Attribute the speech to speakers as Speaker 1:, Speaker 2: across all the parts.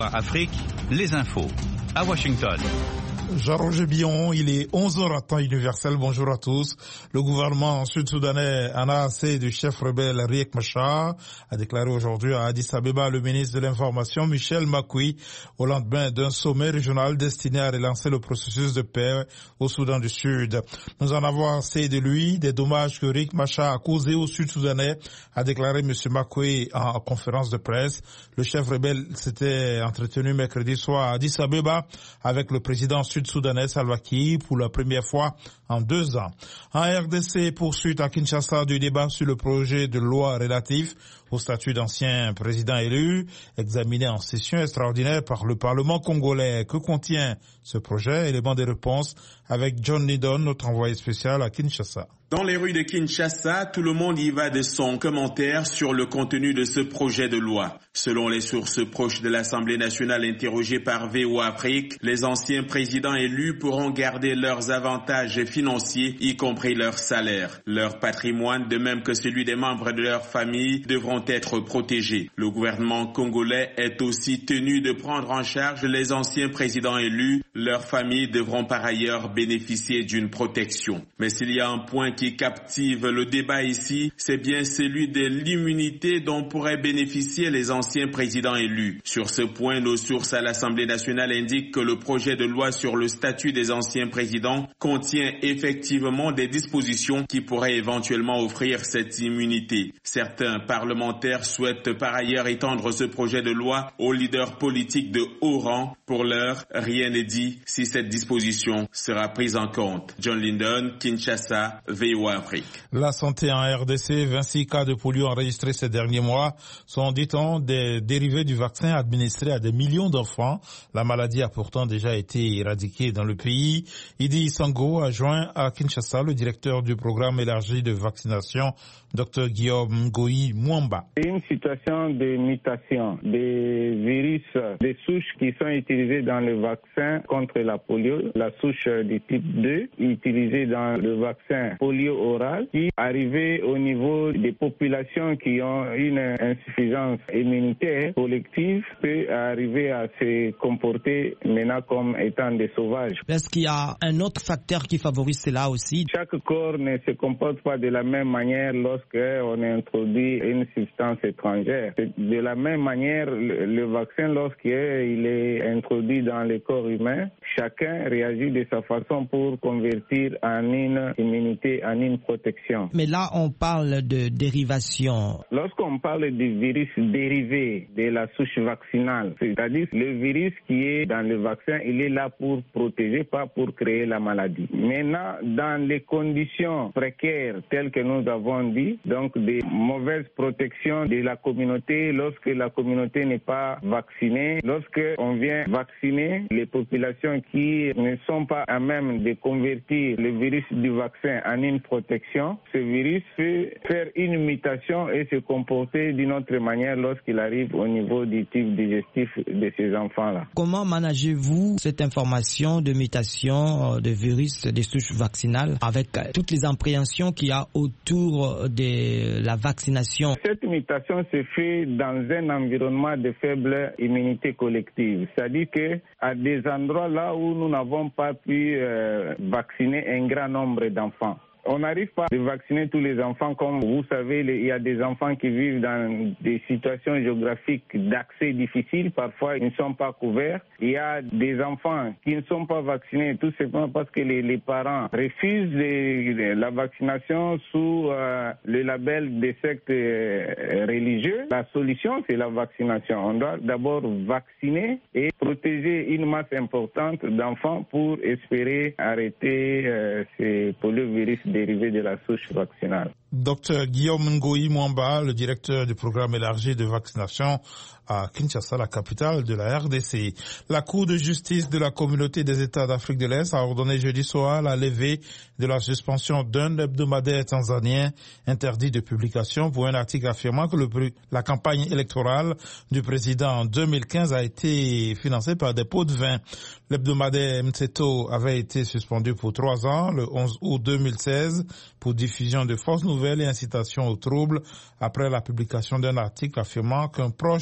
Speaker 1: Afrique, les infos. À Washington.
Speaker 2: Jean-Roger Billon, il est 11h à temps universel. Bonjour à tous. Le gouvernement sud-soudanais en a assez du chef rebelle Riek Machar, a déclaré aujourd'hui à Addis Abeba le ministre de l'Information Michel Makui au lendemain d'un sommet régional destiné à relancer le processus de paix au Soudan du Sud. Nous en avons assez de lui, des dommages que Riek Machar a causés aux Sud-Soudanais, a déclaré M. Makui en conférence de presse. Le chef rebelle s'était entretenu mercredi soir à Addis Abeba avec le président sud-soudanais Salva Kiir pour la première fois en 2 ans. En RDC, poursuite à Kinshasa du débat sur le projet de loi relatif au statut d'ancien président élu, examiné en session extraordinaire par le Parlement congolais. Que contient ce projet? Élément des réponses avec John Lydon, notre envoyé spécial à Kinshasa.
Speaker 3: Dans les rues de Kinshasa, tout le monde y va de son commentaire sur le contenu de ce projet de loi. Selon les sources proches de l'Assemblée nationale interrogées par VOA Afrique, les anciens présidents élus pourront garder leurs avantages financiers, y compris leur salaire. Leur patrimoine, de même que celui des membres de leur famille, devront être protégés. Le gouvernement congolais est aussi tenu de prendre en charge les anciens présidents élus. Leurs familles devront par ailleurs bénéficier d'une protection. Mais s'il y a un point qui captive le débat ici, c'est bien celui de l'immunité dont pourraient bénéficier les anciens présidents élus. Sur ce point, nos sources à l'Assemblée nationale indiquent que le projet de loi sur le statut des anciens présidents contient effectivement des dispositions qui pourraient éventuellement offrir cette immunité. Certains parlementaires souhaitent par ailleurs étendre ce projet de loi aux leaders politiques de haut rang. Pour l'heure, rien n'est dit si cette disposition sera prise en compte. John Lydon, Kinshasa, VOA Afrique.
Speaker 2: La santé en RDC, 26 cas de polio enregistrés ces derniers mois sont, dit-on, des dérivés du vaccin administré à des millions d'enfants. La maladie a pourtant déjà été éradiquée dans le pays. Idi Sango a joint à Kinshasa le directeur du programme élargi de vaccination, Dr Guillaume Ngoï Mwamba.
Speaker 4: C'est une situation de mutation des virus, des souches qui sont utilisées dans le vaccin contre la polio. La souche du type 2 utilisée dans le vaccin polio oral qui, arrivé au niveau des populations qui ont une insuffisance immunitaire collective, peut arriver à se comporter maintenant comme étant des sauvages.
Speaker 5: Est-ce qu'il y a un autre facteur qui favorise cela aussi?
Speaker 4: Chaque corps ne se comporte pas de la même manière lorsqu'on introduit une substance étrangère. De la même manière, le vaccin, lorsqu'il est introduit dans le corps humain, chacun réagit de sa façon pour convertir en une immunité, en une protection.
Speaker 5: Mais là, on parle de dérivation.
Speaker 4: Lorsqu'on parle du virus dérivé de la souche vaccinale, c'est-à-dire le virus qui est dans le vaccin, il est là pour protéger, pas pour créer la maladie. Maintenant, dans les conditions précaires telles que nous avons dit, donc des mauvaises protections de la communauté, lorsque la communauté n'est pas vaccinée, lorsque on vient vacciner les populations qui ne sont pas à même de convertir le virus du vaccin en une protection, ce virus peut faire une mutation et se comporter d'une autre manière lorsqu'il arrive au niveau du type digestif de ces enfants-là.
Speaker 5: Comment managez-vous cette information de mutation de virus des souches vaccinales avec toutes les appréhensions qu'il y a autour de la vaccination?
Speaker 4: Cette mutation se fait dans un environnement de faible immunité collective. C'est-à-dire qu'à des endroits là où nous n'avons pas pu vacciner un grand nombre d'enfants. On n'arrive pas à vacciner tous les enfants. Comme vous savez, il y a des enfants qui vivent dans des situations géographiques d'accès difficiles. Parfois, ils ne sont pas couverts. Il y a des enfants qui ne sont pas vaccinés tout simplement parce que les parents refusent la vaccination sous le label des sectes religieux. La solution, c'est la vaccination. On doit d'abord vacciner et protéger une masse importante d'enfants pour espérer arrêter ces poliovirus dérivés de la souche vaccinale.
Speaker 2: Dr Guillaume Ngoï Mwamba, le directeur du programme élargi de vaccination à Kinshasa, la capitale de la RDC. La Cour de justice de la Communauté des États d'Afrique de l'Est a ordonné jeudi soir la levée de la suspension d'un hebdomadaire tanzanien interdit de publication pour un article affirmant que la campagne électorale du président en 2015 a été financée par des pots de vin. L'hebdomadaire Mtseto avait été suspendu pour 3 ans, le 11 août 2016, pour diffusion de fausses nouvelles et incitation au trouble après la publication d'un article affirmant qu'un proche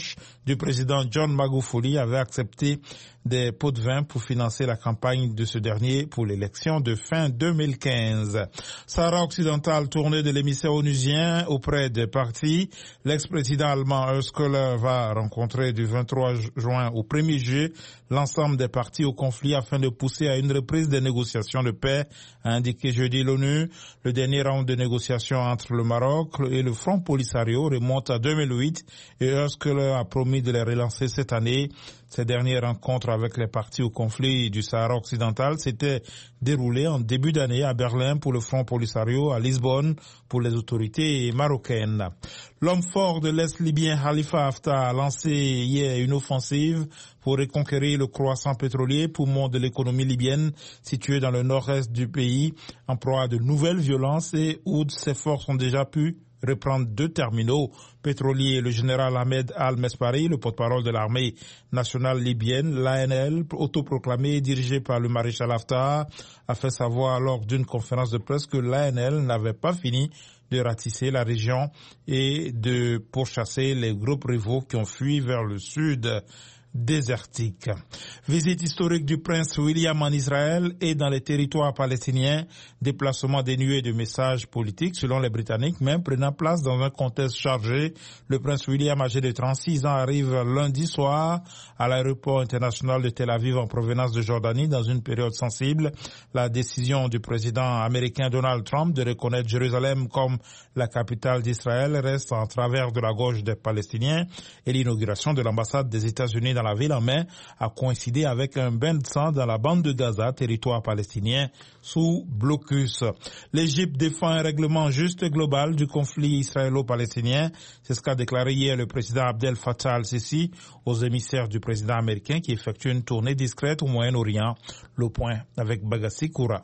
Speaker 2: du président John Magufuli avait accepté des pots de vin pour financer la campagne de ce dernier pour l'élection de fin 2015. Sahara occidental, tournée de l'émissaire onusien auprès des partis. L'ex-président allemand Horst Köhler va rencontrer du 23 juin au 1er juillet l'ensemble des partis au conflit afin de pousser à une reprise des négociations de paix, a indiqué jeudi l'ONU. Le dernier round de négociations entre le Maroc et le Front Polisario remonte à 2008 et Horst Köhler a promis de les relancer cette année. Ces dernières rencontres avec les partis au conflit du Sahara occidental s'étaient déroulées en début d'année à Berlin pour le Front Polisario, à Lisbonne pour les autorités marocaines. L'homme fort de l'Est libyen Khalifa Haftar a lancé hier une offensive pour reconquérir le croissant pétrolier, poumon de l'économie libyenne situé dans le nord-est du pays, en proie à de nouvelles violences et où ses forces ont déjà pu reprendre 2 terminaux pétroliers. Le général Ahmed Al-Mespari, le porte-parole de l'armée nationale libyenne, l'ANL, autoproclamé et dirigé par le maréchal Haftar, a fait savoir lors d'une conférence de presse que l'ANL n'avait pas fini de ratisser la région et de pourchasser les groupes rivaux qui ont fui vers le sud désertique. Visite historique du prince William en Israël et dans les territoires palestiniens, déplacement dénué de messages politiques selon les Britanniques, même prenant place dans un contexte chargé. Le prince William, âgé de 36 ans, arrive lundi soir à l'aéroport international de Tel Aviv en provenance de Jordanie dans une période sensible. La décision du président américain Donald Trump de reconnaître Jérusalem comme la capitale d'Israël reste en travers de la gorge des Palestiniens et l'inauguration de l'ambassade des États-Unis dans la ville en mai a coïncidé avec un bain de sang dans la bande de Gaza, territoire palestinien sous blocus. L'Égypte défend un règlement juste et global du conflit israélo-palestinien. C'est ce qu'a déclaré hier le président Abdel Fattah al-Sisi aux émissaires du président américain qui effectue une tournée discrète au Moyen-Orient. Le point avec Bagassi Koura.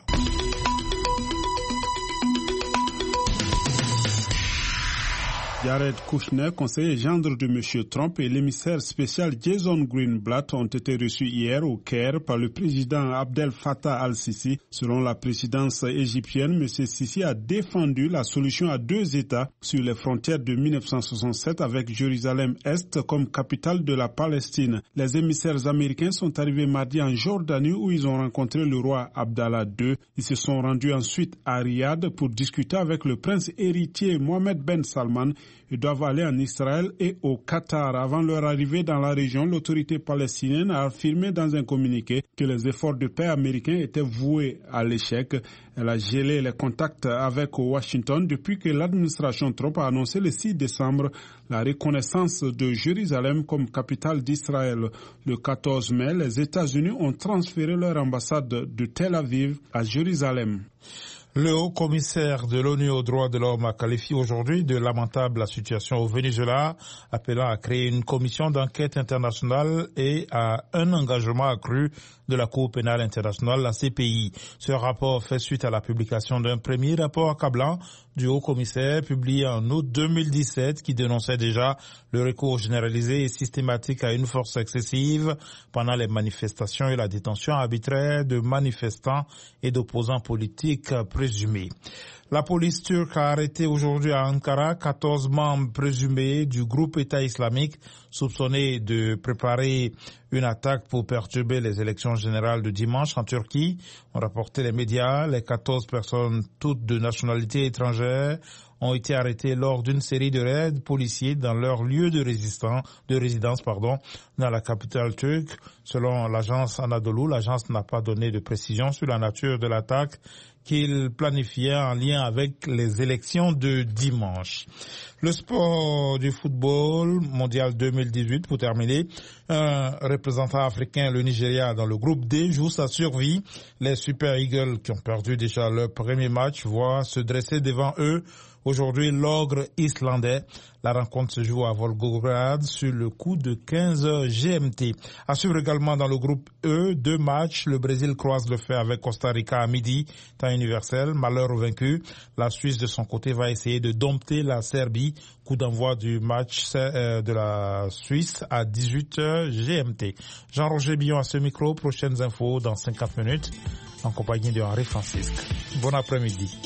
Speaker 6: Jared Kushner, conseiller gendre de M. Trump, et l'émissaire spécial Jason Greenblatt ont été reçus hier au Caire par le président Abdel Fattah al-Sisi. Selon la présidence égyptienne, M. Sisi a défendu la solution à 2 États sur les frontières de 1967 avec Jérusalem-Est comme capitale de la Palestine. Les émissaires américains sont arrivés mardi en Jordanie où ils ont rencontré le roi Abdallah II. Ils se sont rendus ensuite à Riyad pour discuter avec le prince héritier Mohammed Ben Salman. Ils doivent aller en Israël et au Qatar. Avant leur arrivée dans la région, l'autorité palestinienne a affirmé dans un communiqué que les efforts de paix américains étaient voués à l'échec. Elle a gelé les contacts avec Washington depuis que l'administration Trump a annoncé le 6 décembre la reconnaissance de Jérusalem comme capitale d'Israël. Le 14 mai, les États-Unis ont transféré leur ambassade de Tel Aviv à Jérusalem.
Speaker 2: Le haut-commissaire de l'ONU aux droits de l'homme a qualifié aujourd'hui de lamentable la situation au Venezuela, appelant à créer une commission d'enquête internationale et à un engagement accru de la Cour pénale internationale, la CPI. Ce rapport fait suite à la publication d'un premier rapport accablant du haut-commissaire publié en août 2017 qui dénonçait déjà le recours généralisé et systématique à une force excessive pendant les manifestations et la détention arbitraire de manifestants et d'opposants politiques présumés. La police turque a arrêté aujourd'hui à Ankara 14 membres présumés du groupe État islamique soupçonnés de préparer une attaque pour perturber les élections générales de dimanche en Turquie. On rapportait les médias, les 14 personnes, toutes de nationalité étrangère, ont été arrêtés lors d'une série de raids policiers dans leur lieu de résidence dans la capitale turque. Selon l'agence Anadolu, l'agence n'a pas donné de précision sur la nature de l'attaque qu'il planifiait en lien avec les élections de dimanche. Le sport du football mondial 2018, pour terminer, un représentant africain, le Nigeria, dans le groupe D, joue sa survie. Les Super Eagles, qui ont perdu déjà leur premier match, voient se dresser devant eux aujourd'hui l'ogre islandais. La rencontre se joue à Volgograd sur le coup de 15h GMT. À suivre également dans le groupe E, 2 matchs. Le Brésil croise le fer avec Costa Rica à midi, temps universel. Malheur au vaincu. La Suisse, de son côté, va essayer de dompter la Serbie. Coup d'envoi du match de la Suisse à 18h GMT. Jean-Roger Billon à ce micro. Prochaines infos dans 50 minutes en compagnie de Henri Francisque. Bon après-midi.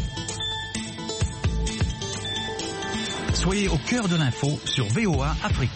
Speaker 1: Soyez au cœur de l'info sur VOA Afrique.